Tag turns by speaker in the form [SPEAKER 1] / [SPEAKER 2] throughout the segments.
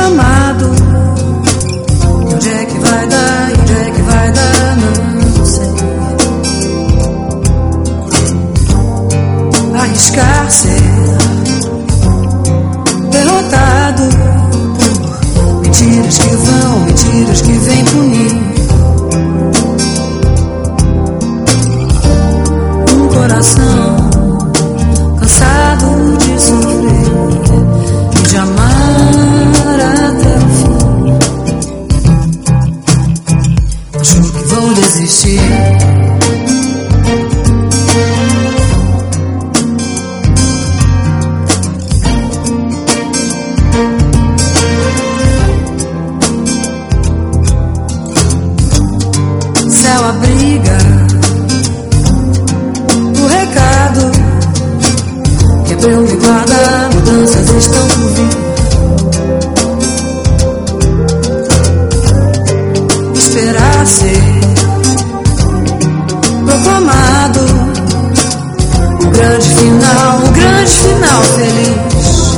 [SPEAKER 1] chamado. E onde é que vai dar? E onde é que vai dar? Não sei. Arriscar ser derrotado por mentiras que vão, mentiras que vêm punir um coração cansado de sofrer e de amar até o fim. Acho que vou desistir. Céu abriga o recado que é pra eu me guardar. Mudanças estão por vir. Esperar ser proclamado o grande final feliz.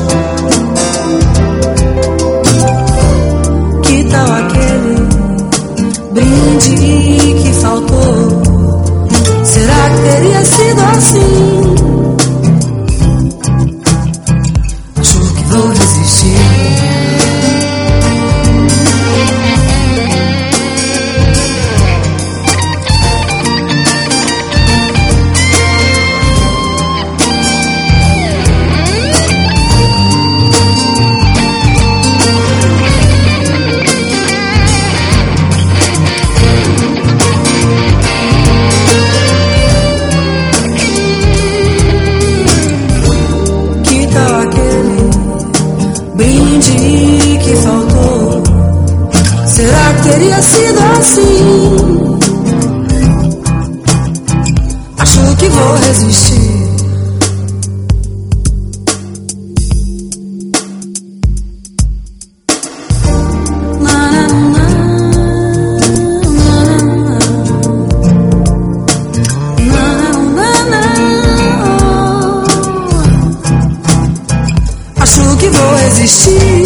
[SPEAKER 1] Que tal aquele brinde que faltou? Será que teria sido assim? Acho que vou resistir. Brinde que faltou. Será que teria sido assim? Acho que vou resistir. Acho que vou resistir.